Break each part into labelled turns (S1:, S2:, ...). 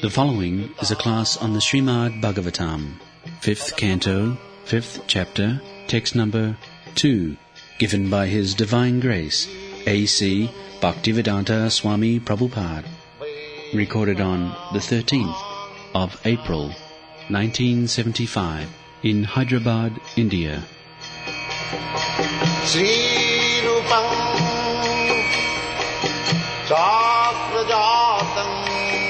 S1: The following is a class on the Srimad Bhagavatam, 5th Canto, 5th Chapter, text number 2, given by His Divine Grace, A.C. Bhaktivedanta Swami Prabhupada, recorded on the 13th of April, 1975, in Hyderabad, India.
S2: Sri Rupam Chakrajatam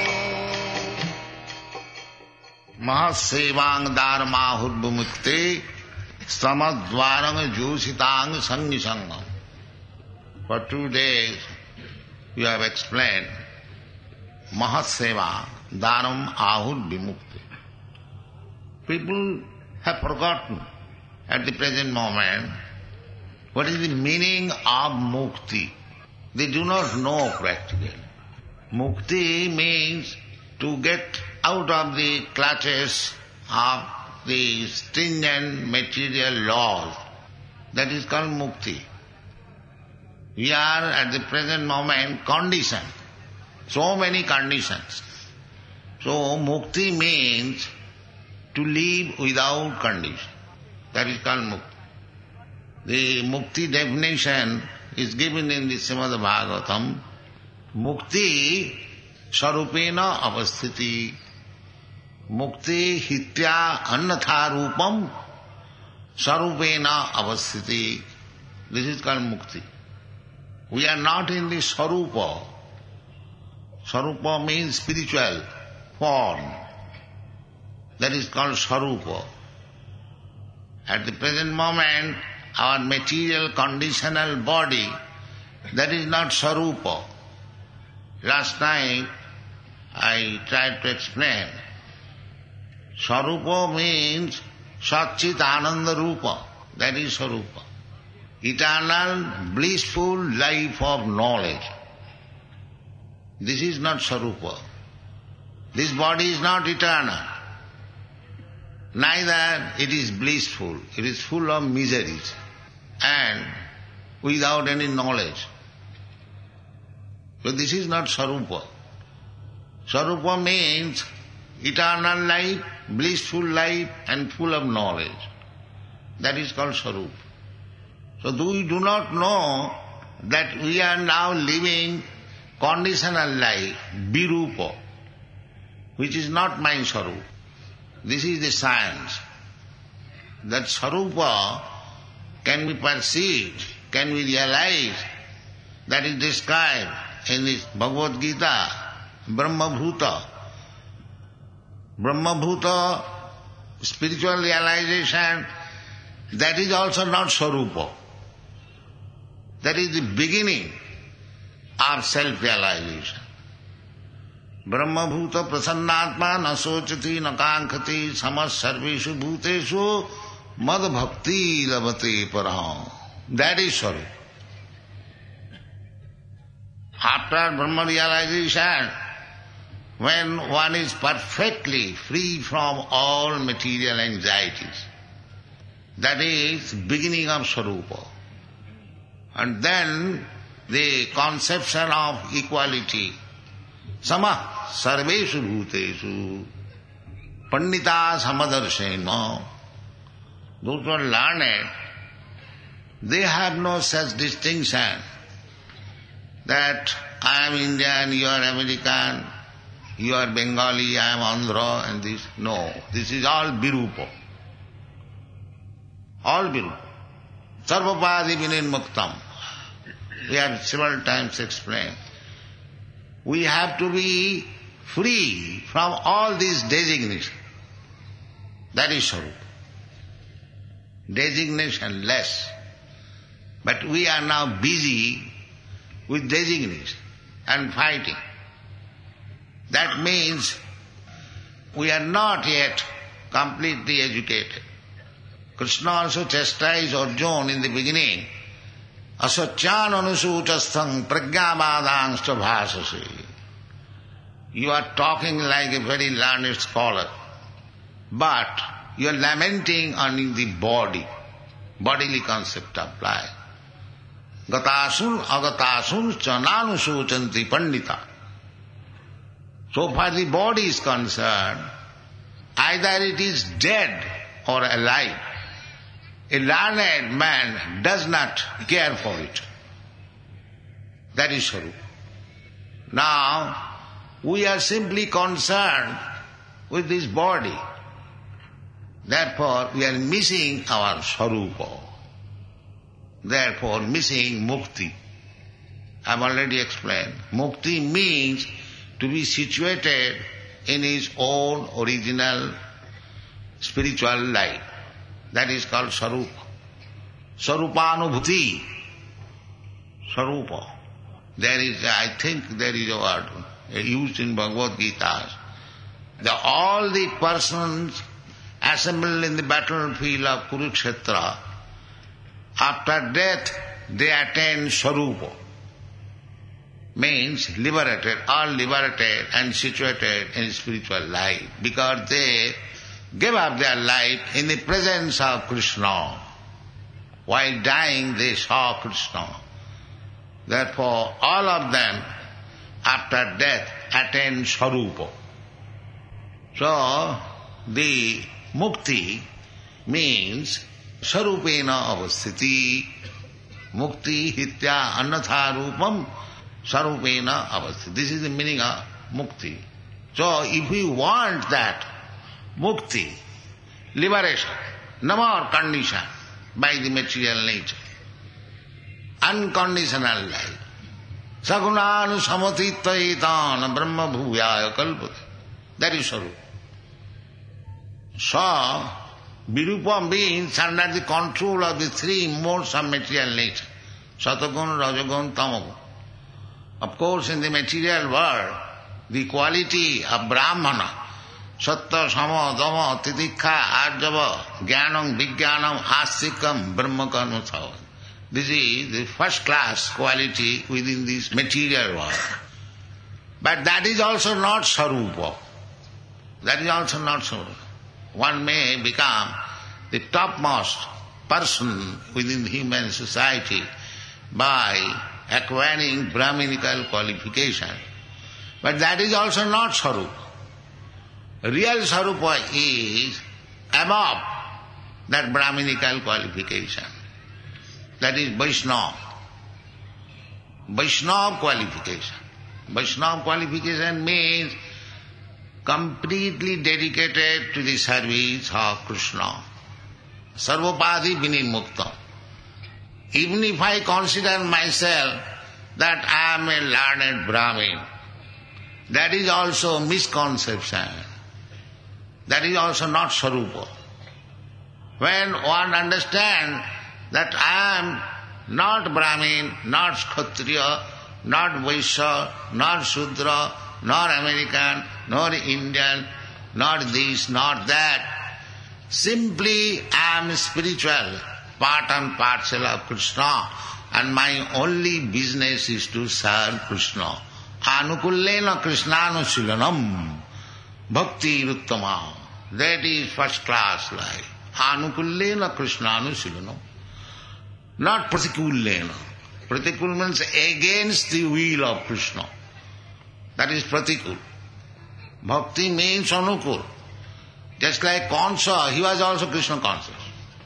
S2: Mahasevang Dharmahud Bhumukte Samadvarang Jositang Sangisangam. For 2 days we have explained Mahaseva Dharam Ahud Vimukti. People have forgotten at the present moment what is the meaning of mukti. They do not know practically. Mukti means to get out of the clutches of the stringent material laws. That is called mukti. We are at the present moment conditioned. So many conditions. So mukti means to live without condition. That is called mukti. The mukti definition is given in the Srimad Bhagavatam. Mukti sarupena avasthiti. Mukti hitya annatha rupam sarupena avasthiti. This is called mukti. We are not in the sarupa. Sarupa means spiritual form. That is called sarupa. At the present moment, our material conditional body, that is not sarupa. Last night I tried to explain. Sarupa means Satchit Ananda Rupa. That is sarupa. Eternal, blissful life of knowledge. This is not sarupa. This body is not eternal. Neither it is blissful. It is full of miseries and without any knowledge. So this is not sarupa. Sarupa means eternal life, blissful life and full of knowledge. That is called sarupa. So we do not know that we are now living conditional life, virupa, which is not my sarupa. This is the science. That sarupa can be perceived, can be realized. That is described in this Bhagavad Gita, Brahma-bhuta. Brahma-bhuta, spiritual realization, that is also not sarupa. That is the beginning of self-realization. Brahma-bhuta prasannatma na sochati na kankhati samas sarveshu bhuteshu mad bhakti lavate paraham. That is sarupa. After Brahma realization, when one is perfectly free from all material anxieties, that is beginning of sarupa. And then the conception of equality, sama sarveshu bhuteshu pandita samadarshena. Those who are learned, they have no such distinction that I am Indian, you are American, you are Bengali, I am Andhra, and this. No, this is all virupa. All virupa. Sarvapadi vinirmuktam. We have several times explained. We have to be free from all these designations. That is sarupa. Designation less. But we are now busy with designation and fighting. That means we are not yet completely educated. Krishna also chastised Arjuna in the beginning. Asatyan anusuchasthang pragyabadangscha bhasasi. You are talking like a very learned scholar, but you are lamenting on the body, bodily concept of life. Gatasun agatasun chananusochanti pandita. So far the body is concerned, either it is dead or alive. A learned man does not care for it. That is Sarupa. Now, we are simply concerned with this body. Therefore, we are missing our Sarupa. Therefore, missing Mukti. I have already explained. Mukti means to be situated in his own original spiritual life. That is called Sarupa. Sarupanubhuti. Sarupa. I think there is a word used in Bhagavad Gita. All the persons assembled in the battlefield of Kurukshetra, after death they attain Sarupa. Means liberated, all liberated and situated in spiritual life, because they gave up their life in the presence of Krishna. While dying they saw Krishna. Therefore all of them after death attain Sarupa. So the Mukti means Sarupena avasthiti. Mukti hitya annatha rupam Sarupena avasthiti. This is the meaning of Mukti. So if we want that Mukti, liberation, no more condition by the material nature, unconditional life, sagunanu samatitaitan brahma bhuvaya kalpate. That is Sarupa. So, Virupa means under the control of the three modes of material nature, Satagun, Rajagun, Tamagun. Of course, in the material world, the quality of Brahmana, Sattva, Sama, Dhamma, Titikha, Arjava, Jnanam, Vijnanam, Astikam, Brahmakarma. This is the first class quality within this material world. But that is also not Sarupa. That is also not Sarupa. One may become the topmost person within the human society by acquiring Brahminical qualification. But that is also not Sarupa. Real Sarupa is above that Brahminical qualification. That is Vaishnava. Vaishnava qualification. Vaishnava qualification means completely dedicated to the service of Krishna. Sarvopadi vinimukta. Even if I consider myself that I am a learned Brahmin, that is also misconception. That is also not Sarupa. When one understands that I am not Brahmin, not Kshatriya, not Vaishya, not Shudra, nor American, nor Indian, not this, not that. Simply I am spiritual, part and parcel of Krishna, and my only business is to serve Krishna. Anukullena Krishnanusilanam bhakti ruttama. That is first class life. Anukullena Krishnanusilanam. Not pratikulena. Pratikul means against the will of Krishna. That is pratikul. Bhakti means anukul. Just like Kansa, he was also Krishna conscious.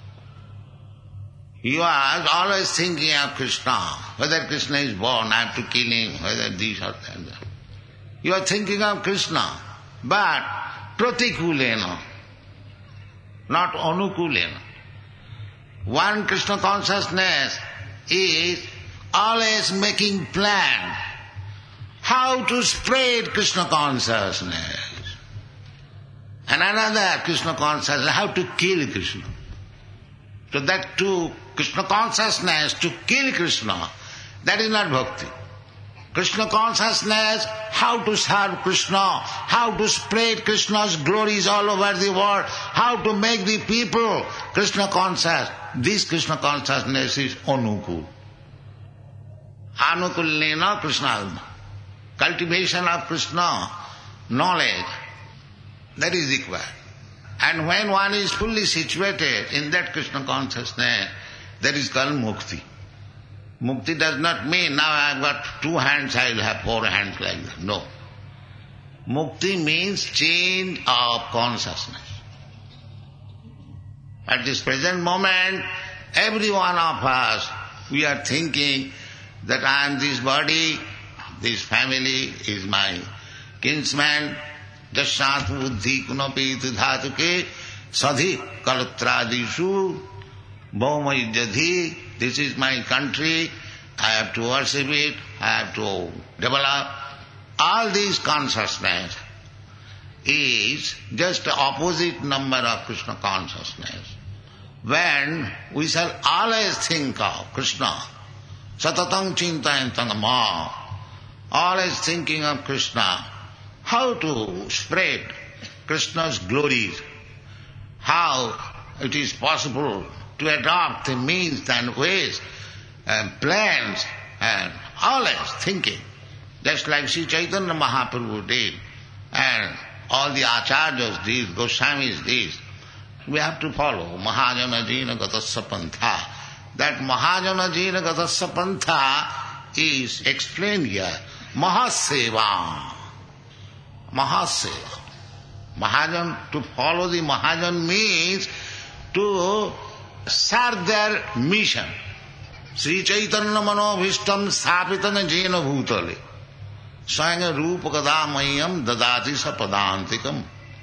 S2: He was always thinking of Krishna. Whether Krishna is born, I have to kill him, whether this or that. He was thinking of Krishna. But pratikulena, not anukulena. One Krishna consciousness is always making plan how to spread Krishna consciousness. And another Krishna consciousness, how to kill Krishna. So that to Krishna consciousness, to kill Krishna, that is not bhakti. Krishna consciousness, how to serve Krishna, how to spread Krishna's glories all over the world, how to make the people Krishna conscious. This Krishna consciousness is anukul. Anukullena Krishna. Cultivation of Krishna, knowledge, that is required. And when one is fully situated in that Krishna consciousness, that is called mukti. Mukti does not mean now I have got 2 hands, I will have 4 hands like that. No. Mukti means change of consciousness. At this present moment, every one of us, we are thinking that I am this body, this family is my kinsman, jashat buddhi kunapi dhatuke sadhi kalatradishu bhaumajadhi, this is my country, I have to worship it, I have to develop. All this consciousness is just the opposite number of Krishna consciousness. When we shall always think of Krishna, satatang chintayantang ma, always thinking of Krishna, how to spread Krishna's glories, how it is possible to adopt the means and ways and plans, and always thinking, just like Sri Chaitanya Mahaprabhu did, and all the acharyas did, Goswamis did. We have to follow Mahajana Jina Gatasya Pantha. That Mahajana Jina Gatasya Pantha is explained here. Mahaseva. Mahaseva. Mahajan, to follow the Mahajan means to serve their mission. Sri Chaitanya Manobhishtam Sthapitana Jena Bhutale. Swayanga Rupa Kadamayam Dadati Sapadantikam.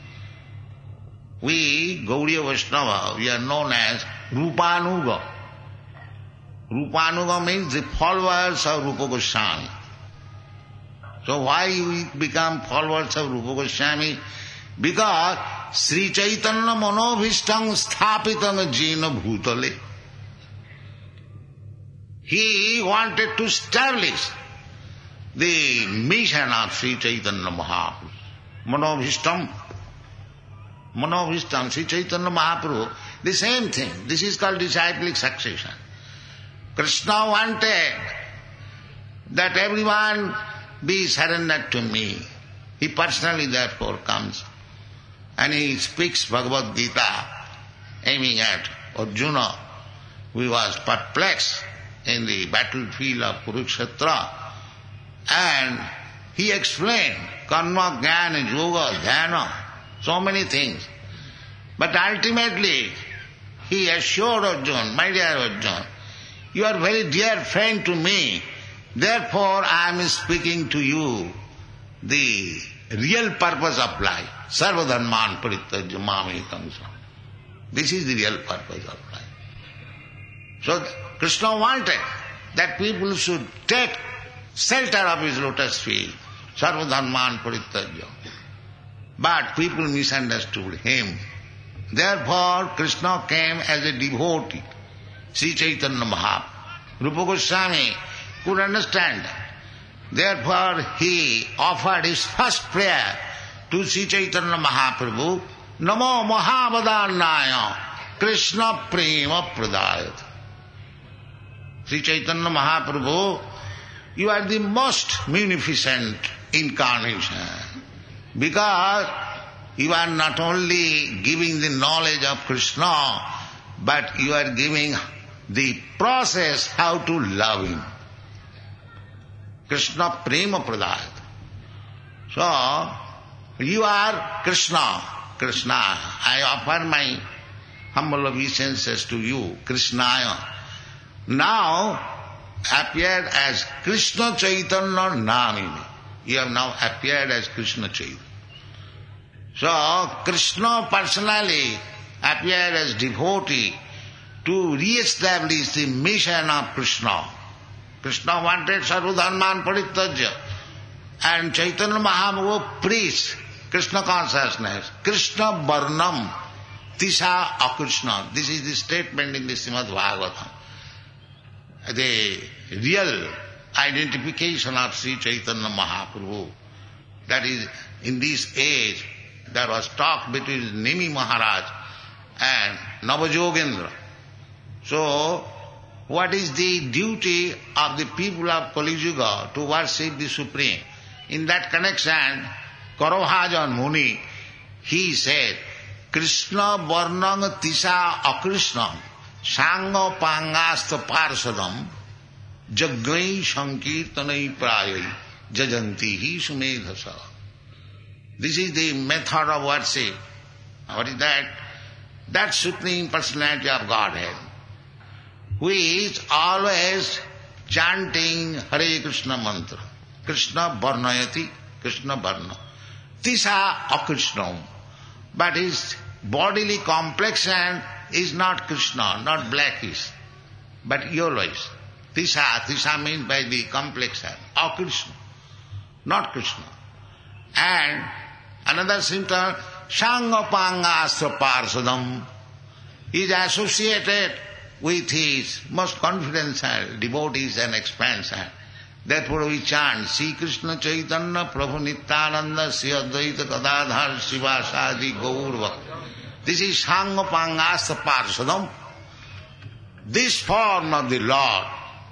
S2: We, Gaudiya Vaishnava, we are known as Rupanuga. Rupanuga means the followers of Rupa Goswami. So why we become followers of Rupa Goswami? Because Sri Chaitanya Manobhishtam Sthapitana Jena Bhutale. He wanted to establish the mission of Sri Chaitanya Mahaprabhu. Manobhishtam, Sri Chaitanya Mahaprabhu, the same thing. This is called disciplic succession. Krishna wanted that everyone be surrendered to me. He personally therefore comes and he speaks Bhagavad Gita aiming at Arjuna, who was perplexed in the battlefield of Kurukshetra, and he explained karma, jnana, yoga, dhyana, so many things. But ultimately, he assured Arjuna, my dear Arjuna, you are very dear friend to me, therefore I am speaking to you the real purpose of life. Sarvadharman parityajya mamekam sam. This is the real purpose of life. So Krishna wanted that people should take shelter of his lotus feet. Sarvadharman parityajya. But people misunderstood him. Therefore, Krishna came as a devotee. Sri Chaitanya Mahaprabhu. Rupa Goswami could understand. Therefore, he offered his first prayer to Sri Chaitanya Mahaprabhu, Namo Mahavadannaya Krishna Prema Pradayat. Sri Chaitanya Mahaprabhu, you are the most munificent incarnation. Because you are not only giving the knowledge of Krishna, but you are giving the process how to love him. Krishna Prema Pradayat. So, you are Krishna. Krishna, I offer my humble obeisances to you, Krishnaya. Now, appeared as Krishna Chaitanya Namini. You have now appeared as Krishna Chaitanya. So, Krishna personally appeared as devotee to re-establish the mission of Krishna. Krishna wanted Sarvadharman parityajya, and Chaitanya Mahaprabhu preached Krishna consciousness. Krishna varnam tisha akrishna. This is the statement in the Srimad Bhagavatam. The real identification of Sri Chaitanya Mahaprabhu. That is, in this age, there was talk between Nimi Maharaj and Navajogendra. So, what is the duty of the people of Kali Yuga to worship the Supreme? In that connection, Karohajan Muni, he said, Krishna varnang tisha akrishnam sanga pangasta parsadam jagai sankirtanai prayai jajanti hi sumedhasa. This is the method of worship. What is that? That Supreme Personality of Godhead, who is always chanting Hare Krishna mantra. Krishna varnayati, Krishna varna. Tisa akrishna. But his bodily complexion is not Krishna, not blackish, but yellowish. Tisa means by the complexion, akrishna, not Krishna. And another symptom, Sangapanga Parsadam, is associated with his most confidential devotees and expansion. Therefore we chant, Sri Krishna Chaitanya Prabhu Nityananda Sri Advaita Gadadhar Sivasadi Gaurva. This is Sangapanga Parsadam. This form of the Lord,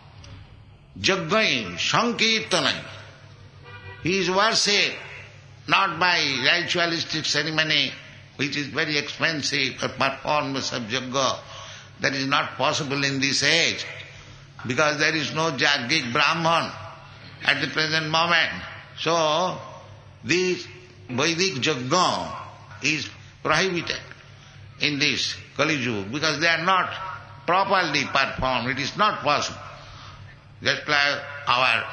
S2: Jaggain, Sankirtanai, he is worshipped not by ritualistic ceremony, which is very expensive, a performance of Jagga. That is not possible in this age, because there is no Jaggic Brahman at the present moment. So, this Vedic Jagga is prohibited in this Kali Yuga, because they are not properly performed. It is not possible. Just like our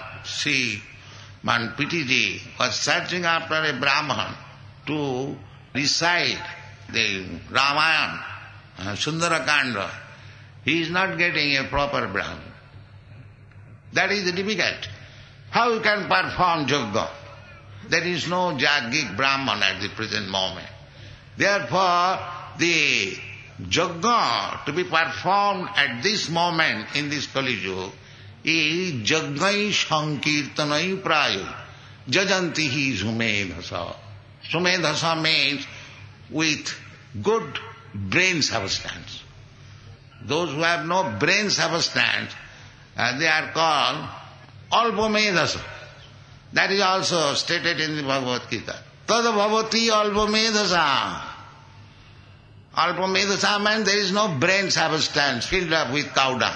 S2: Sriman Pitiji was searching after a Brahman to recite the Ramayana, Sundarakanda. He is not getting a proper Brahman. That is difficult. How you can perform Jagga? There is no Jaggic Brahman at the present moment. Therefore, the Jagga to be performed at this moment in this Kali Yuga is Jaggai Sankirtanai Prayo Jajantihi Sumedhasa. Sumedhasa means with good brain substance. Those who have no brain substance, they are called Alpamedhasa. That is also stated in the Bhagavad Gita. Tad bhavati alpamedhasa. Alpamedhasa means there is no brain substance filled up with cow dung.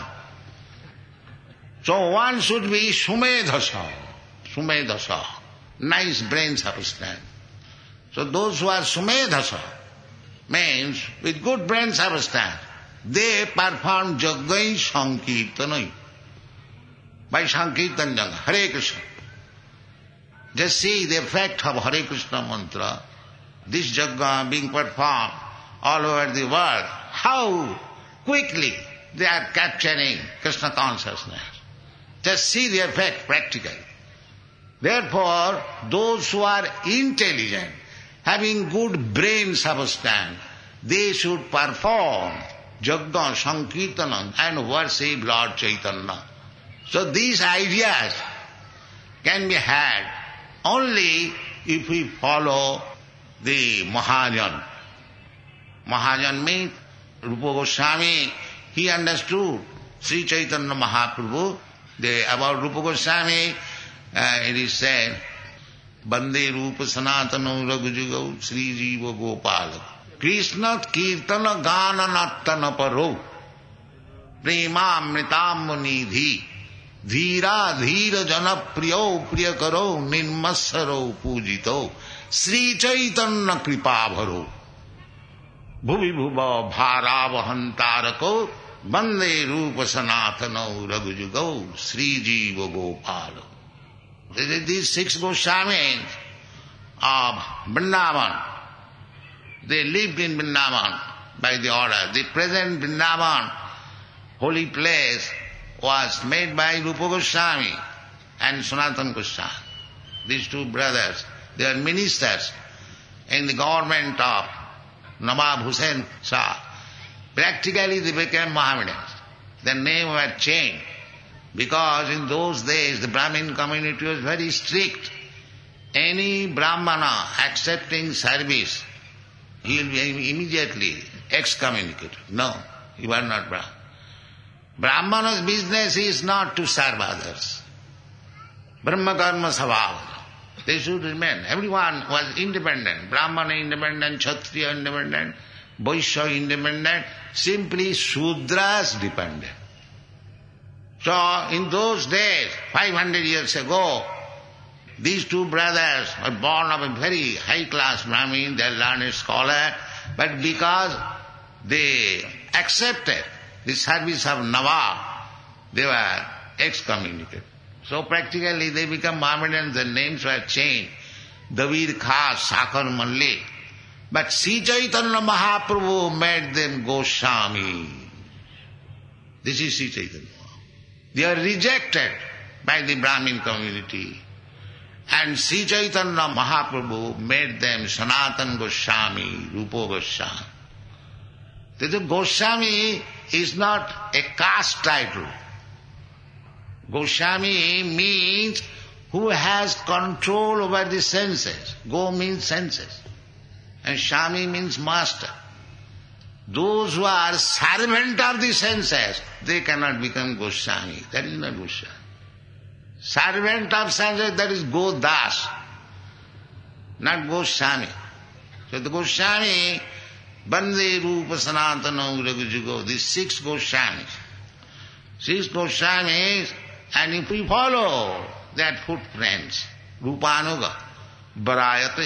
S2: So one should be sumedhasa. Sumedhasa. Nice brain substance. So those who are sumedhasa means with good brain substance, they perform Jaggai Sankirtanai. By Sankirtan Jagga, Hare Krishna. Just see the effect of Hare Krishna mantra, this Jagga being performed all over the world. How quickly they are capturing Krishna consciousness. Just see the effect practically. Therefore, those who are intelligent, having good brain substance, they should perform Jagga Sankirtanam and worship Lord Chaitanya. So these ideas can be had only if we follow the Mahajan. Mahajan means Rupa Goswami, he understood Sri Chaitanya Mahaprabhu. About Rupa Goswami, it is said, Bande Rupa Sanatana Raghujugau Sri Jiva Gopala Krishna Kirtana Gana Nattana Paro Prema Amritam Nidhi Dhira Dhira Jana Priyo Priyakaro Ninmasaro Pujito Sri Chaitanya Kripa Bharo Bhuvi Bhuva Bharavahantarako Bande Rupa Sanatana Raghujugau Sri Jiva Gopala. These 6 Goswamis of Vrindavan, they lived in Vrindavan by the order. The present Vrindavan, holy place, was made by Rupa Goswami and Sanatana Goswami. These 2 brothers, they are ministers in the government of Nawab Hussain Shah. Practically they became Mohammedans. Their name were changed. Because in those days the Brahmin community was very strict. Any Brahmana accepting service, he will be immediately excommunicated. No, you are not Brahman. Brahmana's business is not to serve others. Brahma karma sabhava. They should remain. Everyone was independent. Brahmana independent, Kshatriya independent, Vaishya independent, simply Shudras dependent. So, in those days, 500 years ago, These two brothers were born of a very high-class Brahmin, they are learned scholar, but because they accepted the service of Nawab, they were excommunicated. So practically they become Mohammedans, their names were changed. David Khas, Sakhar Malli. But Sri Chaitanya Mahaprabhu made them Goswami. This is Sri Chaitanya. They are rejected by the Brahmin community. And Sri Chaitanya Mahaprabhu made them Sanatana Goswami, Rupa Goswami. The Goswami is not a caste title. Goswami means who has control over the senses. Go means senses. And Swami means master. Those who are servant of the senses, they cannot become Goswami. That is not Goswami. Servant of senses, that is Godas, not Goswami. So the Goswami, Bande Rupa Sanatana Uragujugo, these 6 Goswamis. 6 Goswamis, and if we follow that footprints, Rupanuga, Varayate,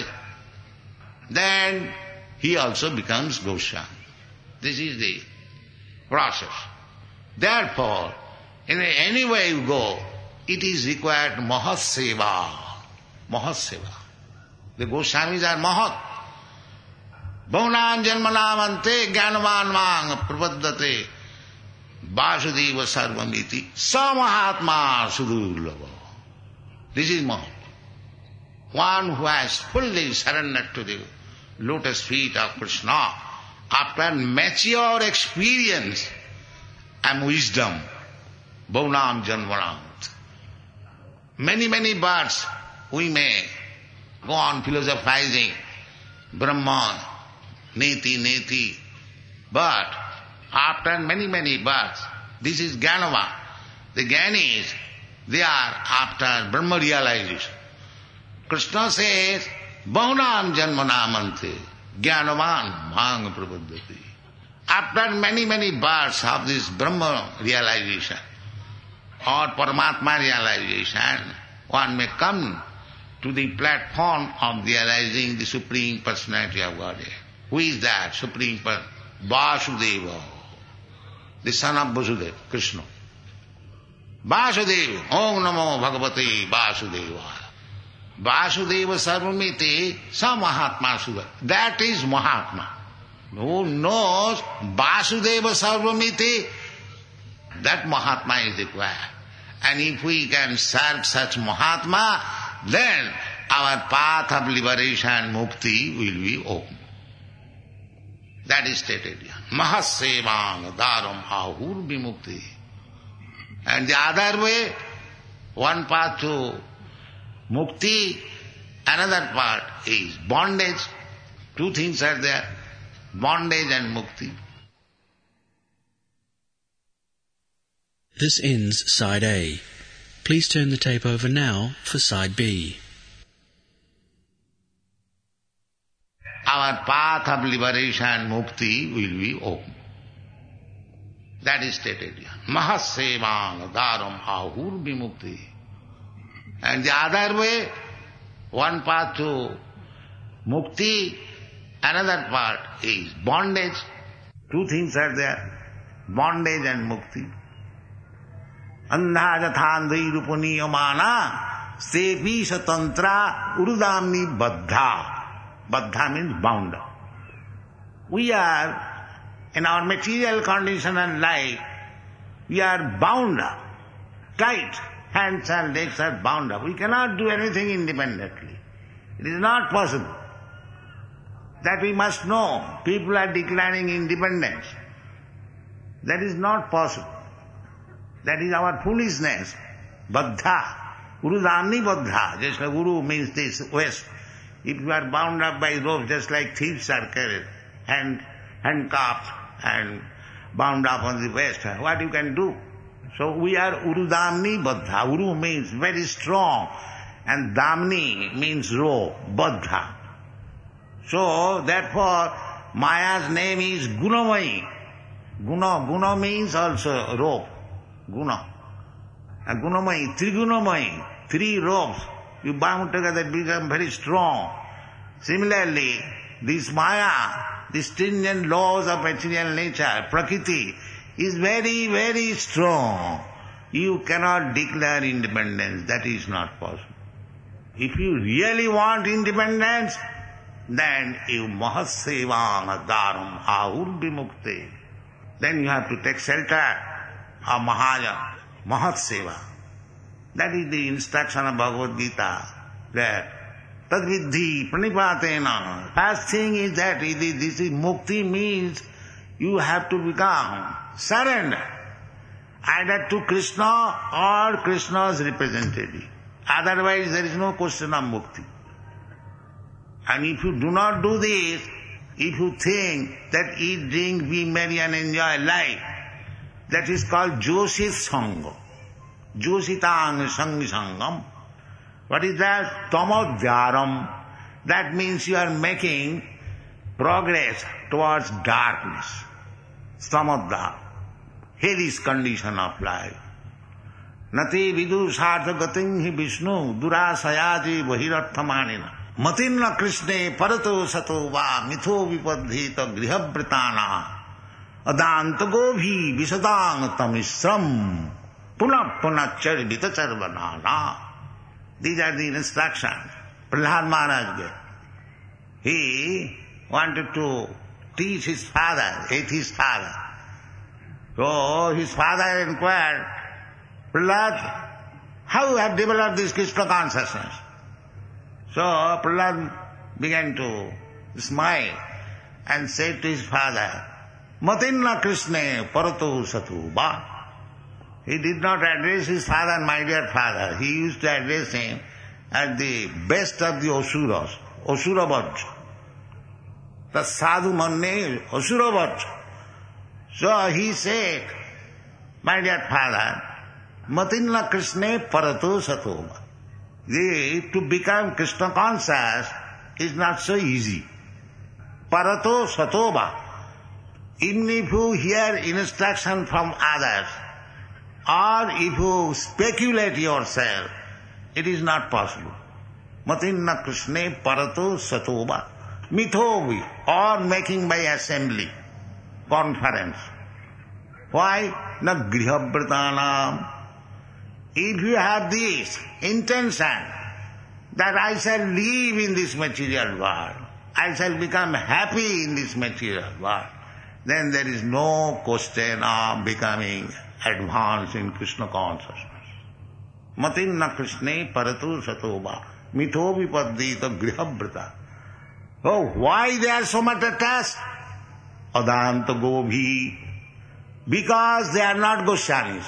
S2: then he also becomes Goswami. This is the process. Therefore, in any way you go, it is required Mahaseva. Mahaseva. The Goswamis are Mahat. Bhaunam janmanamante jnanavan mang prapaddate Vasudeva sarvamiti samahatma sudurlava. This is Mahat. One who has fully surrendered to the lotus feet of Krishna after mature experience and wisdom. Bhaunam janmanam. Many, many births we may go on philosophizing, Brahman, Neti, Neti. But after many, many births, this is Jnanava. The Jnanis, they are after Brahma realization. Krishna says, Bhaunam janmanamante, Jnanavan mang prapaddati. After many, many births of this Brahma realization, or Paramatma realization, one may come to the platform of realizing the Supreme Personality of Godhead. Who is that Supreme Person? Vasudeva, the son of Vasudeva, Krishna. Vasudeva, Om Namo Bhagavate Vasudeva. Vasudeva Sarvamiti Samahatma Sudha. That is Mahatma. Who knows Vasudeva Sarvamiti, that Mahatma is required. And if we can serve such Mahatma, then our path of liberation and mukti will be open. That is stated here. Mahasevang daram ahur vimukti. And the other way, one path to mukti, another part is bondage. 2 things are there, bondage and mukti.
S1: This ends Side A. Please turn the tape over now for Side B.
S2: Our path of liberation and mukti will be open. That is stated here. Mahasevang daram ahur vimukti. And the other way, one path to mukti, another part is bondage. 2 things are there, bondage and mukti. Andha jathandhi rupaniyamana sepi satantra urudamni baddha. Baddha means bound up. We are, in our material condition and life, we are bound up, tight. Hands and legs are bound up. We cannot do anything independently. It is not possible. That we must know. People are declaring independence. That is not possible. That is our foolishness. Baddha. Urudamni baddha. Just like Uru means this, west. If you are bound up by ropes, just like thieves are carried, handcuffed and bound up on the waist, what you can do? So we are Urudamni baddha. Uru means very strong, and Damni means rope, baddha. So therefore, Maya's name is Gunamai. Guna means also rope. Guna. And Gunamai, Trigunamai, 3 ropes you bound together, become very strong. Similarly, this Maya, the stringent laws of material nature, Prakriti, is very, very strong. You cannot declare independence. That is not possible. If you really want independence, then you mahasevang daram ahur vimukte. Then you have to take shelter of Mahaya, Mahatseva. That is the instruction of Bhagavad Gita, that tadviddhi pranipatena. First thing is that this is mukti, means you have to become surrender, either to Krishna or Krishna's representative. Otherwise there is no question of mukti. And if you do not do this, if you think that eat, drink, be merry and enjoy life, that is called Joshit Sangha. Joshitang Sangi Sangam. What is that? Tamodhyaram. That means you are making progress towards darkness. Samadha. Hellish condition of life. Nati vidu sartha gating hi Vishnu durasayati vahirarthamanina. Matinna Krishne parato sato va mitho vipadhita grihabritana adantagobhi visadang tamisram punah punah charvita charvanana. These are the instructions Prahlad Maharaj gave. He wanted to teach his father, atheist father. So his father inquired, Prahlad, how you have developed this Krishna consciousness? So Prahlad began to smile and said to his father, Matinna Krishne parato satu ba. He did not address his father, my dear father. He used to address him as the best of the Asuras, Asurabhaj. The sadhu manne Asurabhaj. So he said, my dear father, Matinna Krishne parato satu ba. To become Krishna conscious is not so easy. Parato satoba. Even if you hear instruction from others, or if you speculate yourself, it is not possible. Matinna Krishne parato satoba. Mithovi, or making by assembly, conference. Why? Na grihabhritanam. If you have this intention that I shall live in this material world, I shall become happy in this material world, then there is no question of becoming advanced in Krishna consciousness. Matinna Krishne paratu satoba mitho vipaddita grihabhrita. Oh, why they are so much attached? Adanta Gobhi. Because they are not Goswamis.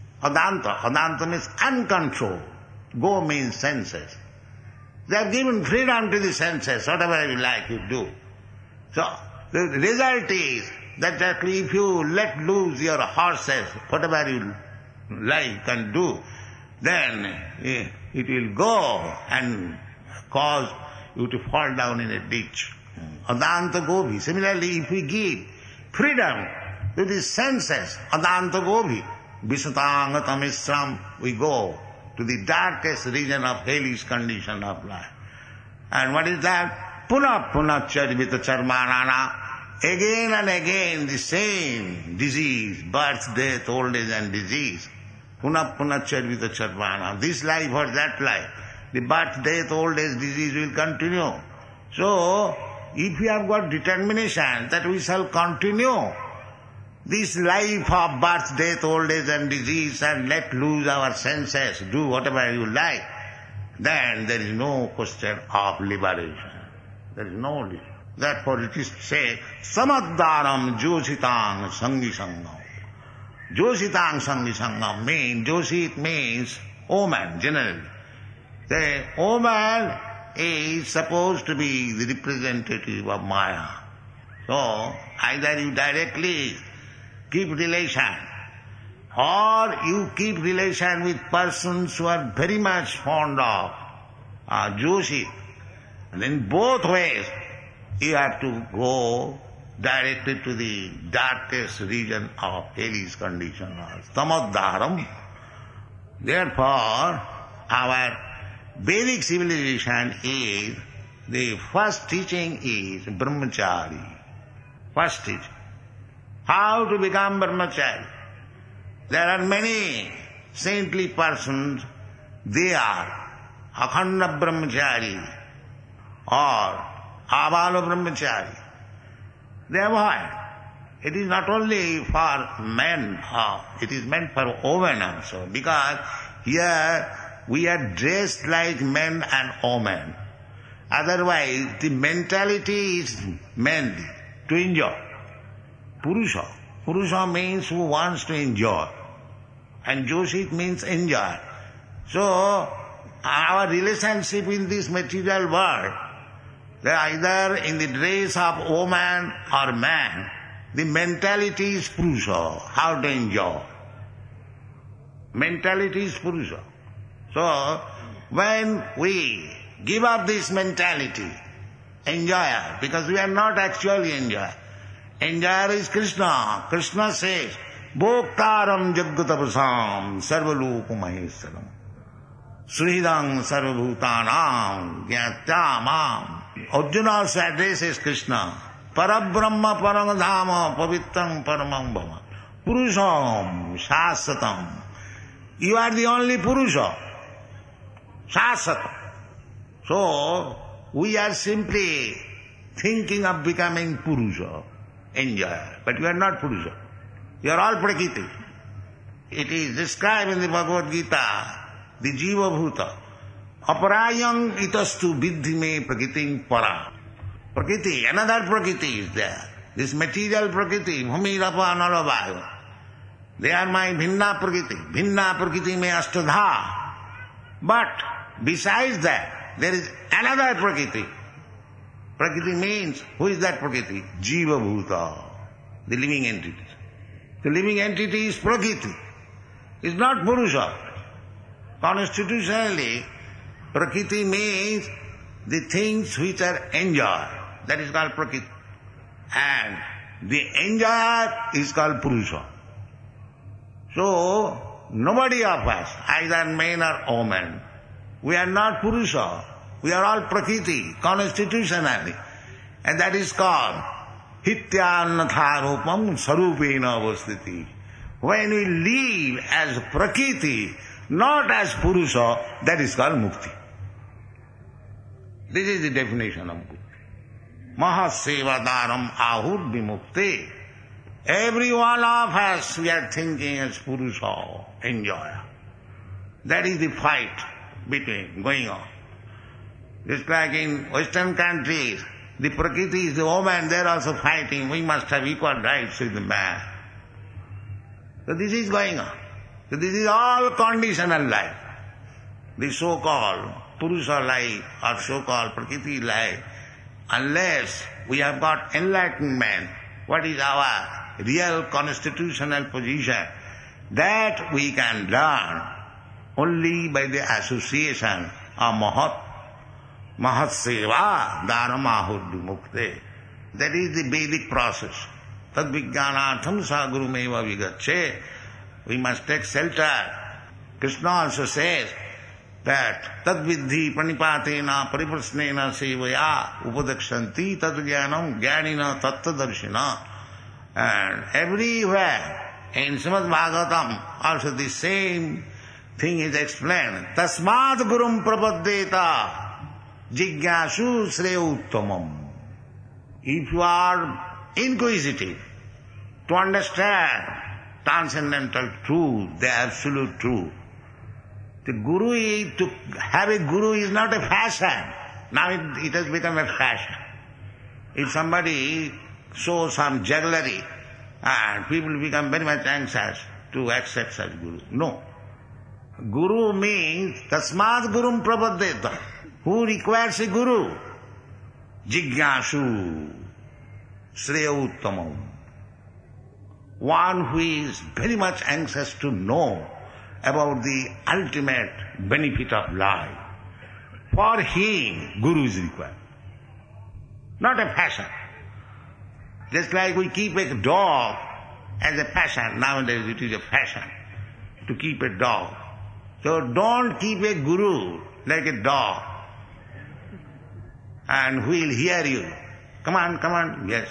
S2: Adanta means uncontrolled. Go means senses. They have given freedom to the senses, whatever you like you do. So, the result is that if you let loose your horses, whatever you like and do, then it will go and cause you to fall down in a ditch. Adanta Gobhi. Similarly, if we give freedom to the senses, Adanta Gobhi, Visatanga Tamisram, we go to the darkest region of hellish condition of life. And what is that? Punah punah charvita charmanana. Again and again the same disease, birth, death, old age and disease. Punah punah charvita charmana. This life or that life. The birth, death, old age, disease will continue. So, if we have got determination that we shall continue this life of birth, death, old age and disease and let loose our senses, do whatever you like, then there is no question of liberation. There is no liberation. Therefore it is said, Samaddaram Joshitang Sangi Sangam. Joshitang Sangi Sangam means, Joshit means omen generally. The omen is supposed to be the representative of Maya. So, either you directly keep relation, or you keep relation with persons who are very much fond of Joshi. And in both ways, you have to go directly to the darkest region of hellish condition, Samadharam. Therefore, our Vedic civilization is, the first teaching is brahmachari. First teaching. How to become brahmachari. There are many saintly persons, they are akhanda brahmachari or abala brahmachari. They avoid. It is not only for men, it is meant for women also, because here we are dressed like men and women. Otherwise, the mentality is meant to enjoy. Purusha. Purusha means who wants to enjoy. And Joshit means enjoy. So, our relationship in this material world, they are either in the dress of woman or man, the mentality is Purusha, how to enjoy. Mentality is Purusha. So, when we give up this mentality, enjoyer, because we are not actually enjoyer. Enjoyer is Krishna. Krishna says, Bhoktaram Jagatapasam Sarvalupa Maheswaram Sridang Sarvabhutanam Gyatya Arjuna's address is Krishna. Parabrahma Paramadhama Pavitram Paramam Bhava Purusham Shasatam. You are the only Purusha. Shasatam. So, we are simply thinking of becoming Purusha, enjoyer. But we are not Purusha. We are all Prakriti. It is described in the Bhagavad Gita, the Jiva Bhuta. Aparayam itastu viddhi me prakritim para. Prakriti, another Prakriti is there. This material Prakriti, bhumi rapa nalavaya. They are my bhinna Prakriti. Bhinna Prakriti me ashtadha. But besides that, there is another Prakriti. Prakriti means, who is that Prakriti? Jiva Bhuta, the living entity. The living entity is Prakriti. It's not Purusha. Constitutionally, Prakriti means the things which are enjoyed. That is called Prakriti. And the enjoyer is called Purusha. So, nobody of us, either men or women, we are not Purusha. We are all Prakriti, constitutionally. And that is called Hityannatharupam Sarupena Avastiti. When we live as Prakriti, not as Purusha, that is called Mukti. This is the definition of Mukti. Mahasevadaram ahur vimukti. Every one of us, we are thinking as Purusha, enjoyer. That is the fight going on. Just like in Western countries, the Prakriti is the woman, they are also fighting, we must have equal rights with the man. So this is going on. So this is all conditional life. The so-called Purusha life or so-called Prakriti life, unless we have got enlightenment, what is our real constitutional position, that we can learn only by the association of Mahat Seva Dharamahur Vimukte. That is the Vedic process. Tad Vijnanatham sa gurumeva vigache. We must take shelter. Krishna also says that Tad vidhi pranipatena pariprasnena sevaya upadakshanti tad jnanam jnanina tattadarshina. And everywhere in Srimad Bhagavatam also the same thing is explained. Tasmad gurum prapaddeta Jigyasu Sreya Uttamam. If you are inquisitive to understand transcendental truth, the absolute truth, to have a guru is not a fashion. Now it has become a fashion. If somebody shows some jugglery, and people become very much anxious to accept such guru. No. Guru means tasmad gurum prapaddeta. Who requires a guru? Jigyasu Sreya Uttamam. One who is very much anxious to know about the ultimate benefit of life. For him, guru is required. Not a passion. Just like we keep a dog as a passion. Nowadays it is a fashion to keep a dog. So don't keep a guru like a dog, and who will hear you? Come on, yes.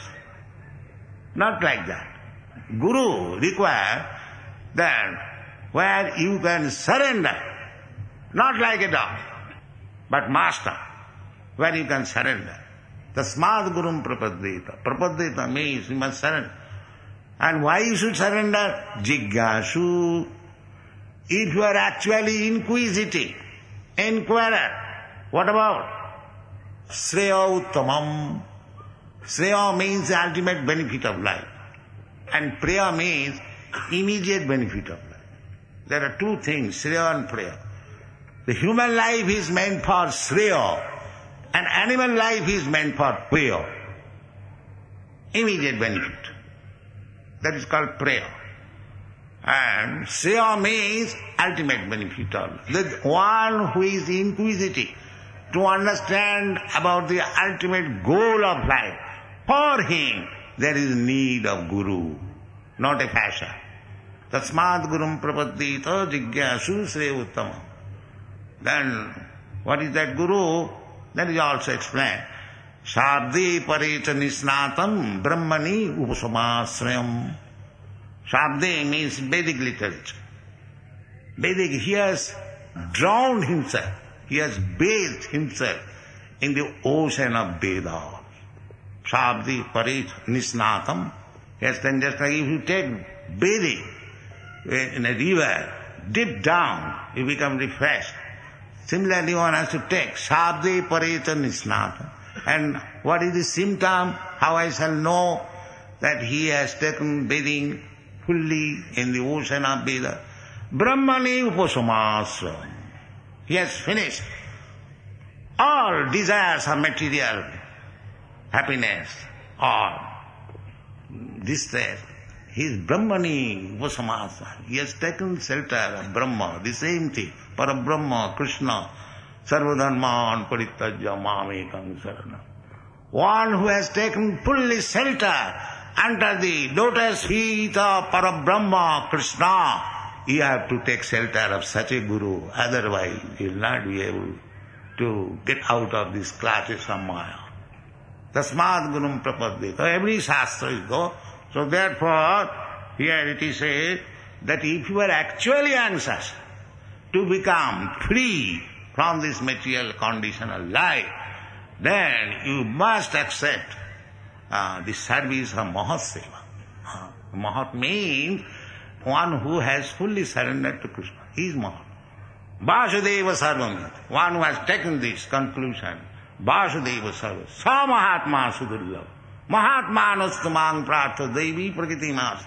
S2: Not like that. Guru requires that where you can surrender, not like a dog, but master, where you can surrender. Tasmad gurum prapaddeta. Prapaddeta means you must surrender. And why you should surrender? Jiggasu. If you are actually inquisitive, inquirer, what about? Sreya uttamam. Sreya means the ultimate benefit of life. And Preya means immediate benefit of life. There are two things, Sreya and Preya. The human life is meant for Sreya, and animal life is meant for Preya. Immediate benefit. That is called Preya. And Sreya means ultimate benefit of life. The one who is inquisitive to understand about the ultimate goal of life, for him there is need of Guru, not a fashion. Tasmad gurum prapaddita jigyasu sreya uttamam. Then, what is that Guru? That is also explained. Shabde pareta nisnatam brahmani upasamasrayam. Shabde means Vedic literature. Vedic, he has drowned himself, he has bathed himself in the ocean of Vedas. Shabde parit nisnatam. Yes, then just like if you take bathing in a river, deep down, you become refreshed. Similarly, one has to take Shabde parita nisnatam. And what is the symptom? How I shall know that he has taken bathing fully in the ocean of Veda? Brahmani upasamasra. He has finished all desires of material happiness or distress. He is Brahmani upasamasa. He has taken shelter of Brahma, the same thing. Parabrahma, Krishna, sarvadharman parityajya mamekam saranam. One who has taken fully shelter under the lotus feet of Parabrahma, Krishna, you have to take shelter of such a Guru. Otherwise, you will not be able to get out of these clutches of Maya. Tasmad gurum prapaddeta. Every shastra is go. So therefore, here it is said that if you are actually anxious to become free from this material conditional life, then you must accept the service of Mahaseva. Mahat means one who has fully surrendered to Krishna. He is Mahat. Vasudeva Sarvam. One who has taken this conclusion. Vasudeva Sarvam. Sa Mahatma Sudurlava. Mahatma Anustamang Pratha Devi Prakriti Master.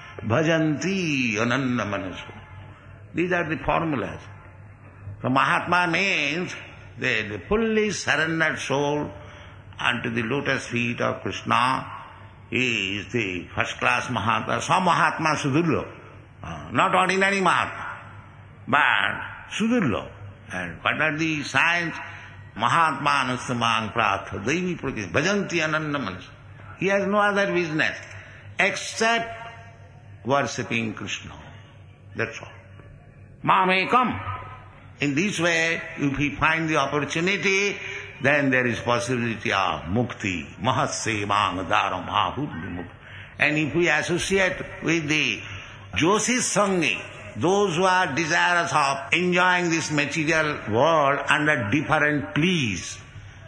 S2: Bhajanti Ananda Manasu. These are the formulas. So Mahatma means the fully surrendered soul unto the lotus feet of Krishna is the first class Mahatma. Sa Mahatma Sudurlava. Not ordinary Mahatma, but Sudurlava. And what are the signs? Mahatma Anustamang Pratha Devi Prakriti. Bhajanti Ananda Manasu. He has no other business except worshipping Krishna. That's all. Mamekam. In this way, if we find the opportunity, then there is possibility of mukti. Mahasevang dharam ahud mukti. And if we associate with the Joshi Sangi, those who are desirous of enjoying this material world under different pleas,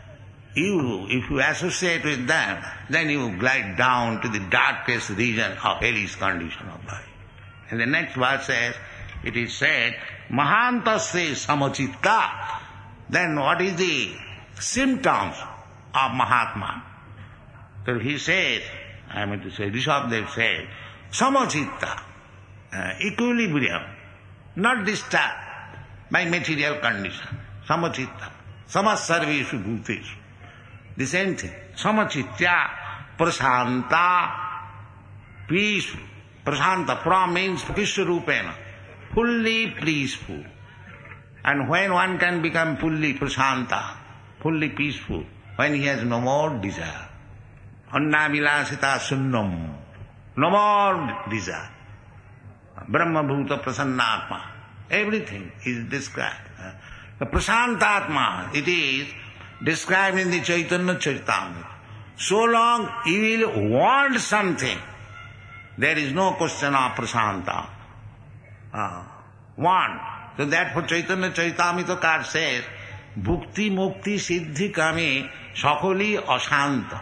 S2: if you associate with them, then you glide down to the darkest region of hellish condition of life. And the next verse says, it is said, Mahantasya samachitta. Then what is the symptoms of Mahatma? So he says, I mean to say, Rishabdev said, samachitta, equilibrium, not disturbed by material condition. Samachitta, samasarveshu bhuteshu. The same thing. Samachitya, prasanta, peaceful. Prasanta, pra means Vishwarupena, fully peaceful. And when one can become fully prasanta, fully peaceful, when he has no more desire. Anna vilasita sunnam, no more desire. Brahma bhuta prasannatma, everything is described. The Prasantatma, it is described in the Chaitanya Charitamrita. So long you will want something, there is no question of Prasanta. Want. So therefore Chaitanya Charitamrita says, Bhukti Mukti Siddhi Kame Sakoli Asanta.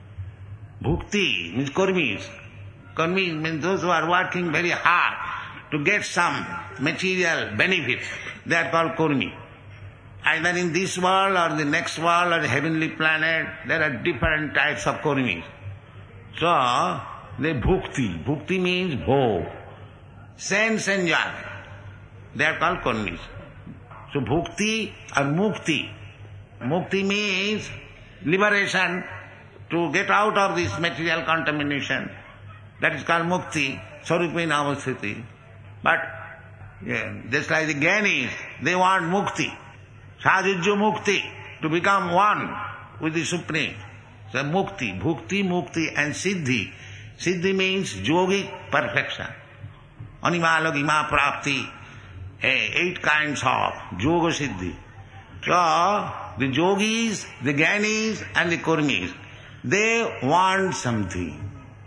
S2: Bhukti means karmis. Karmis means those who are working very hard to get some material benefit. They are called karmi. Either in this world or the next world or the heavenly planet, there are different types of karmis. So, the bhukti. Bhukti means bhog. Sense enjoyment. They are called karmis. So bhukti or mukti. Mukti means liberation, to get out of this material contamination. That is called mukti, sarupena avasthiti. But just like the Gyanis, they want mukti, sadhujya mukti, to become one with the Supreme. So mukti, bhukti, mukti and siddhi. Siddhi means yogic perfection. Animala gima prapti. 8 kinds of yoga siddhi. So the yogis, the Gyanis and the karmis, they want something.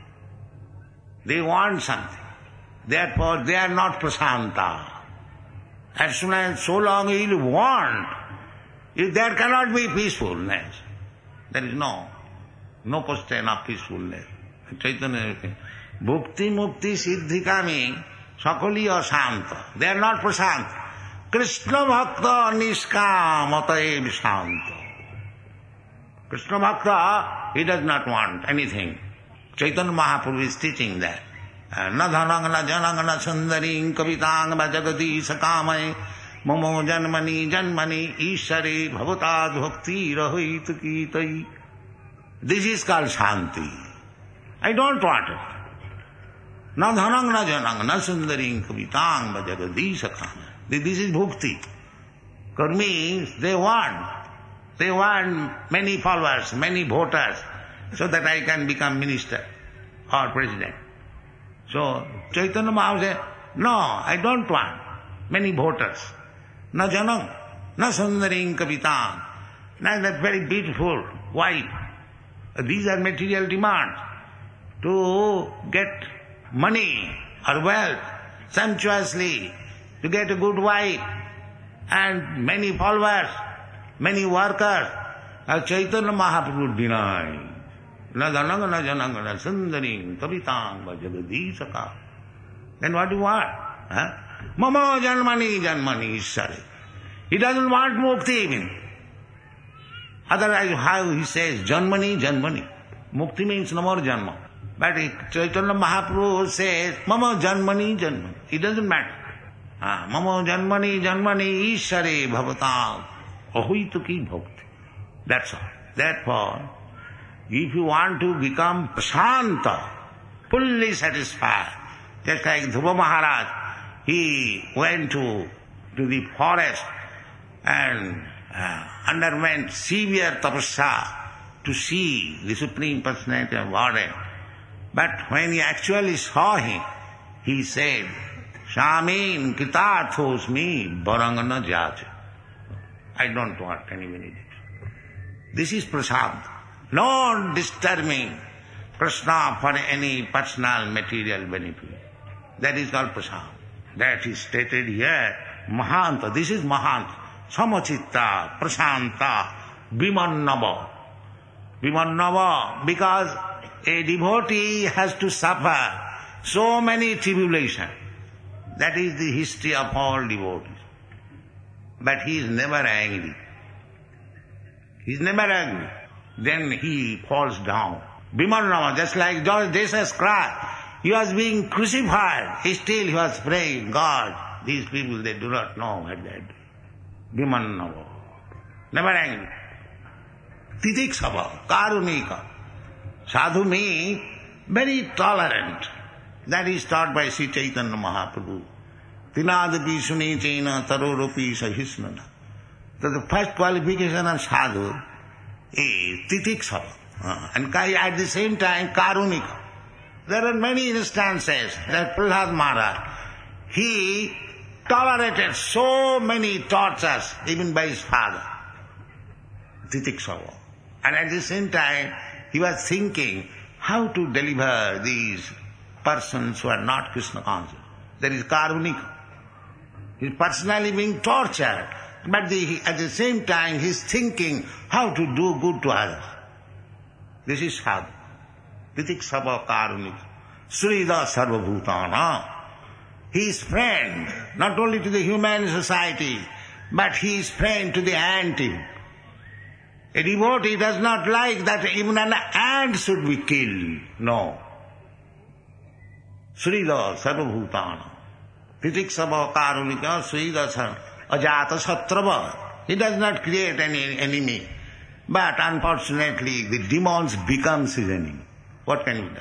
S2: They want something. Therefore they are not prasanta. As soon as so long you will want, if there cannot be peacefulness, there is no question of peacefulness. Chaitanya, bhukti mukti siddhi kami sakali asanta. They are not prasanta. Krishna bhakta niskama taev shanta. Krishna bhakta, he does not want anything. Chaitanya Mahaprabhu is teaching that. Na dhanang na janang na sundaring kavitang bhajagati sakamay mamo janmani janmani ishare bhavatad bhakti rahit kitai. This is called shanti. I don't want it. Na dhanang na janang na sundaring kavitang bhajagati sakamay. This is bhukti. Karmis, they want many followers, many voters, so that I can become minister or president. So Chaitanya Mahaprabhu said, no, I don't want many voters. Na janam, na sundaring kavitam, na that very beautiful wife. These are material demands. To get money or wealth sumptuously, to get a good wife and many followers, many workers, Chaitanya Mahaprabhu denied. Na jananga na jananga na sundaring kavitang bhajagadisaka. Then what do you want? Mama janmani janmani ishare. He doesn't want mukti even. Otherwise how he says janmani janmani. Mukti means no more janma. But Chaitanya Mahaprabhu says mama janmani janmani. It doesn't matter. Mama janmani janmani ishare bhavatang ahuituki bhakti. That's all. Therefore, if you want to become prasanta, fully satisfied, just like Dhruva Maharaj, he went to the forest and underwent severe tapasya to see the Supreme Personality of Godhead. But when he actually saw him, he said, Shamin kitarthosmi varangana jaja. I don't want any benediction. This is prasanta. Not disturbing prashna for any personal material benefit. That is called prasanta. That is stated here, mahanta. This is mahanta. Samachitta, prasanta, vimannava. Vimannava, because a devotee has to suffer so many tribulations. That is the history of all devotees. But he is never angry. He is never angry. Then he falls down. Bimannava, just like Jesus Christ, he was being crucified. Still he was praying, God, these people, they do not know what they do. Bimannava. Never angry. Titiksava, karunika. Sadhu means very tolerant. That is taught by Sri Chaitanya Mahaprabhu. Tinadapi sunechena tarorupi sahisnana. So the first qualification of sadhu is titiksava. And at the same time, karunika. There are many instances that Prahlad Maharaj, he tolerated so many tortures even by his father, Titiksava. And at the same time, he was thinking how to deliver these persons who are not Krishna conscious. There is Karunika. He is personally being tortured, but at the same time he is thinking how to do good to others. This is sadhu. Titiksava Karunika. Srida Sarvabhutana. He is friend not only to the human society, but he is friend to the ant. A devotee does not like that even an ant should be killed. No. Srida Sarvabhutana. Titiksava Karunika Srida Ajata Satrava. He does not create any enemy. But unfortunately the demons becomes his enemy. What can be done?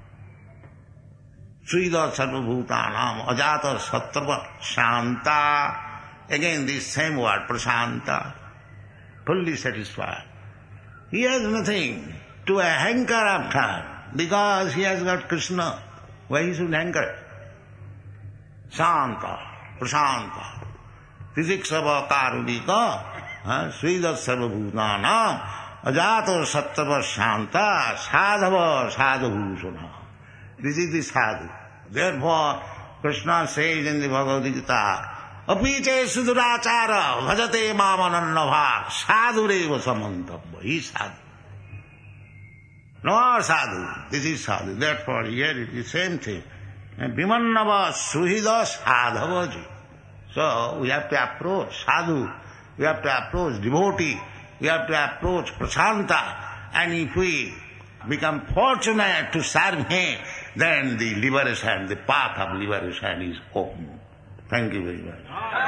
S2: Srida Sarvabhutanam Ajata Satrava Shanta. Again this same word, Prashanta. Fully satisfied. He has nothing to hanker after because he has got Krishna. Why he should hanker? Shanta, Prashanta. Titiksava Karunika, Srida Sarvabhutanam Ajata Satrava Shanta Sadhava Sadhabhusana. This is the sadhu. Therefore, Krishna says in the Bhagavad Gita, Apiche Sudurachara Bhajate Mamanannabha Sadhureva Samantavya. He is sadhu. No sadhu. This is sadhu. Therefore, here it is the same thing. Bhimannava Suhida Sadhavaji. So, we have to approach sadhu. We have to approach devotee. We have to approach Prashanta. And if we become fortunate to serve him, then the liberation, the path of liberation is open. Thank you very much.